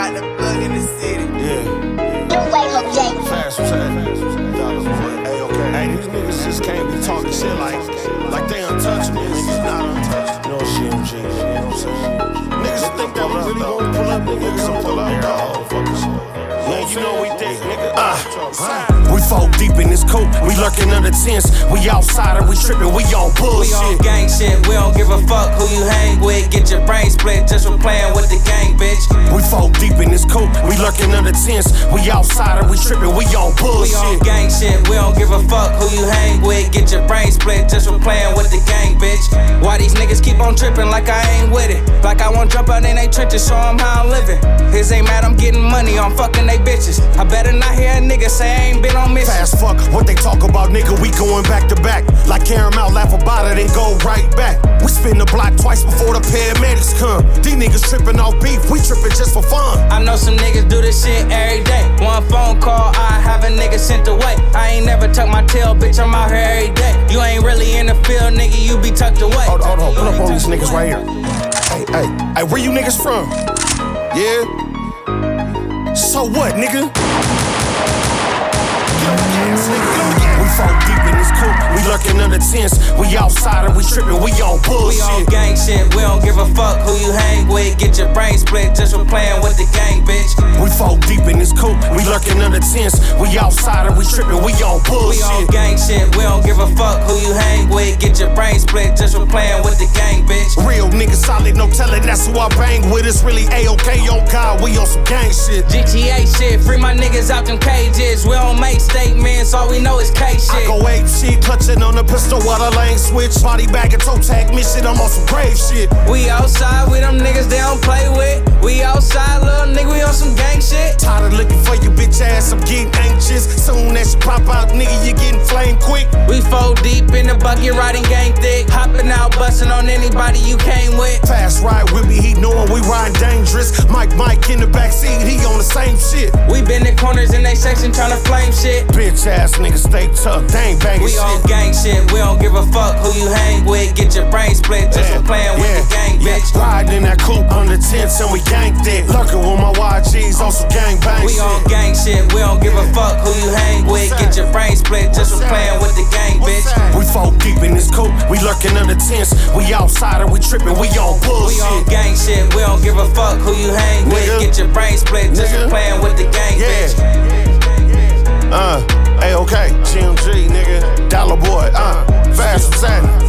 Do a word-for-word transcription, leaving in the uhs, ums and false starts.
got the plug in the city. Yeah. You wake up, Jay. Fast track. Dollar boy. Hey, okay. Hey, these niggas just can't be talking shit like, like they untouchable. Niggas not untouchable. No C M G, you know what I'm saying? Niggas think that we really won't pull up, niggas gonna pull up, dog. Man, you know we think, nigga. Uh, we fall deep in this coat, we lurking under tents. We outside and we tripping, we on bullshit. We on gang shit, we don't give a fuck who you hang with. Get your brain split just for playing with the gang, bitch. We fall deep in this coat, we lurking under tents. We outside and we tripping, we on bullshit. We on gang shit, we don't give a fuck who you hang with. Get your brain split just for playing with the gang, bitch. Why these niggas keep on tripping like I ain't with it? Like I won't jump out in they trenches, show them how I'm living. His ain't mad, I'm getting money, I'm fucking they bitches. I better not hear a nigga say I ain't been on mission. Fast fuck, what they talk about, nigga, we going back to back. Like caramel, laugh about it and go right back. We spin the block twice before the paramedics come. These niggas tripping off beef, we tripping just for fun. I know some niggas do this shit every day. One phone call, I have a nigga sent away. I ain't never tuck my tail, bitch, I'm out here every day. You ain't really in the field, nigga, you be tucked away. Hold on, hold on, pull up on these niggas right here. Hey, hey, hey, where you niggas from? Yeah? So what, nigga? We fall deep in this coat, we lurking under tents. We outside and we tripping, we on bullshit. We on gang shit, we don't give a fuck who you hang with. Get your brain split just for playing with the gang, bitch. We fall deep in this coat, we lurking under tents. We outside and we tripping, we on bullshit. We on gang shit, we don't give a fuck who you hang with. Get your brain split just for playing with the gang, bitch. Real niggas solid, no telling, that's who I bang with. It's really A-OK on God, we on some gang shit. G T A shit, free my niggas out them cages. We don't make statements, all we know is K shit. I go ape shit, clutching on the pistol while the lane switch. Body bag and toe tag mission, I'm on some grave shit. We outside with them niggas they don't play with. We outside, little nigga, we on some gang shit. Tired of looking for you, bitch ass, I'm getting anxious. Soon as you pop out, nigga, you getting flame quick. We fold deep in the bucket, riding gang thick. Hopping out, busting on anybody you came with. Fast ride with me, he knowin' we riding dangerous. Mike, Mike in the backseat, he on the same shit. We been in corners in they section tryna flame shit. Bitch ass niggas stay tough, they ain't bangin' we shit. We on gang shit, we don't give a fuck who you hang with. Get your brain split just yeah, for playing yeah, with the gang, yeah. bitch. Riding in that coupe under tents and we ganked it. Lurking with my Y Gs on some gang bang we shit. We on gang shit, we don't give a fuck who you hang with. Get your brain split just for playing with the gang, bitch. We fall deep in this coat, we lurking under tents. We outside and we tripping, we on bullshit. We on gang shit, we don't give a fuck who you hang with. Nigga. Get your brain split just Nigga. for playing with the gang, yeah. bitch. Uh, A-OK, G M G, nigga, Dollar Boy, uh, Fast Satin.